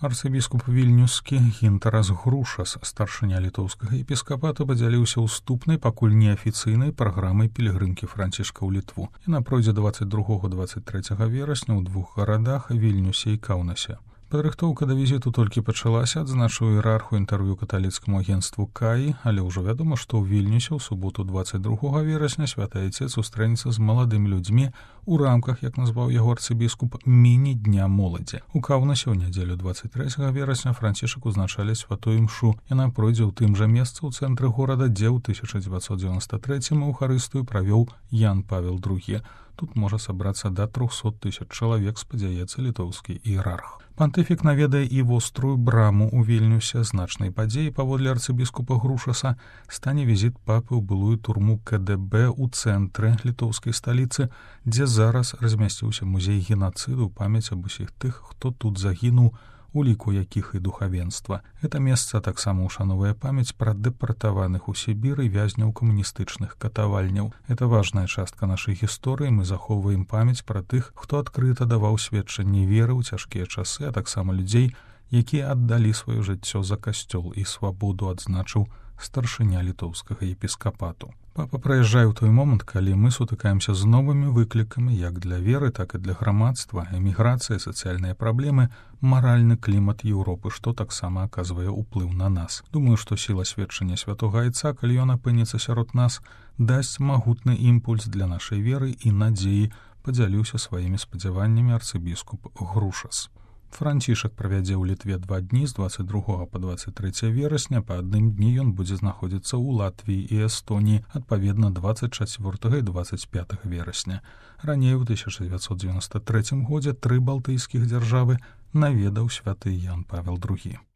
Арцыбіскуп вільнюскі Гінтарас Грушас, старшыня літоўскага епіскапата, падзяліўся ўступнай, пакуль неафіцыйнай праграмай пілігрымкі Францішка ў Літву. Яна пройдзе 22-23 верасня ў двух гарадах Вільнюсе і Каўнасе. Падрыхтоўка да візіту толькі пачалася, адзначыў іерарху інтэрв'ю каталіцкаму агенцтву КАІ, але ўжо вядома, што ў Вільнюсе ў суботу 22 верасня святы айцец сустрэнецца з маладымі людзьмі у рамках, як назваў яго арцыбіскуп, міні-дня моладзі. У Каўнасе ў нядзелю 23 верасня Францішак узначалі святую імшу. Яна пройдзе ў тым жа месцы ў цэнтры горада, дзе ў 1993 Еўхарыстыю правёў Ян Павел II. Тут можа сабрацца да 300 000 чалавек, спадзяецца літоўскі іерарх. Пантыфік наведае і вострую браму ў Вільнюсе. Значнай падзеяй, паводле арцыбіскупа Грушаса, стане візіт папы ў былую турму КДБ ў цэнтры літоўскай сталіцы, дзе зараз размясціўся музей генацыду ў памяць аб усіх тых, хто тут загінуў, у ліку якіх і духавенства. Гэта месца таксама ушановае памяць пра дэпартаваных у Сібір і вязняў камуністычных катавальняў. Гэта важная частка нашай гісторыі. Мы захоўваем памяць пра тых, хто адкрыта даваў сведчанне веры ў цяжкія часы, а таксама людзей, якія аддалі сваё жыццё за касцёл і свабоду, адзначыў старшыня літоўскага епіскапату. Папа прыязджае ў той момант, калі мы сутыкаемся з новымі выклікамі як для веры, так і для грамадства, эміграцыя, сацыяльныя праблемы, маральны клімат Еўропы, што таксама аказвае ўплыў на нас. Думаю, што сіла сведчання святога айца, калі ён апынецца сярод нас, дасць магутны імпульс для нашай веры і надзеі, падзяліўся сваімі спадзяваннямі арцыбіскуп Грушас. Францішак правядзе ў Літве 2 дні з 22 па 23 верасня. Па адным дні ён будзе знаходзіцца ў Латвіі і Эстоніі, адпаведна 24 і 25 верасня. Раней у 1993 годзе 3 балтыйскіх дзяржавы наведаў святы Ян Павел II.